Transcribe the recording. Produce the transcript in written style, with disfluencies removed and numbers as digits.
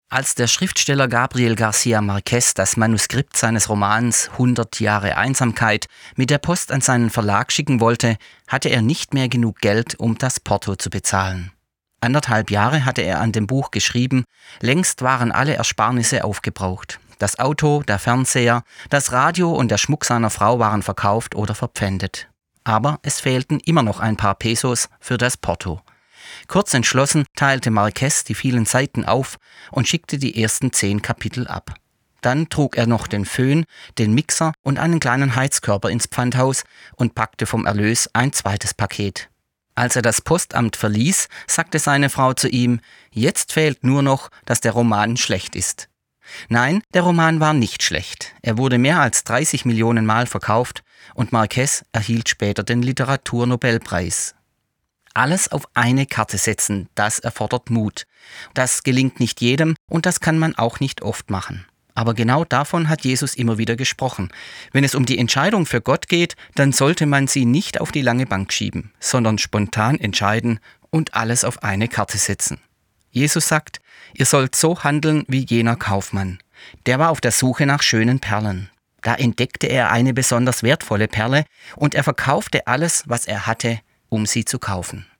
Als der Schriftsteller Gabriel García Márquez das Manuskript seines Romans 100 Jahre Einsamkeit mit der Post an seinen Verlag schicken wollte, hatte er nicht mehr genug Geld, um das Porto zu bezahlen. 1,5 Jahre hatte er an dem Buch geschrieben, längst waren alle Ersparnisse aufgebraucht. Das Auto, der Fernseher, das Radio und der Schmuck seiner Frau waren verkauft oder verpfändet. Aber es fehlten immer noch ein paar Pesos für das Porto. Kurz entschlossen teilte Márquez die vielen Seiten auf und schickte die ersten 10 Kapitel ab. Dann trug er noch den Föhn, den Mixer und einen kleinen Heizkörper ins Pfandhaus und packte vom Erlös ein zweites Paket. Als er das Postamt verließ, sagte seine Frau zu ihm: „Jetzt fehlt nur noch, dass der Roman schlecht ist." Nein, der Roman war nicht schlecht. Er wurde mehr als 30 Millionen Mal verkauft und Márquez erhielt später den Literaturnobelpreis. Alles auf eine Karte setzen, das erfordert Mut. Das gelingt nicht jedem und das kann man auch nicht oft machen. Aber genau davon hat Jesus immer wieder gesprochen. Wenn es um die Entscheidung für Gott geht, dann sollte man sie nicht auf die lange Bank schieben, sondern spontan entscheiden und alles auf eine Karte setzen. Jesus sagt, ihr sollt so handeln wie jener Kaufmann. Der war auf der Suche nach schönen Perlen. Da entdeckte er eine besonders wertvolle Perle und er verkaufte alles, was er hatte, um sie zu kaufen.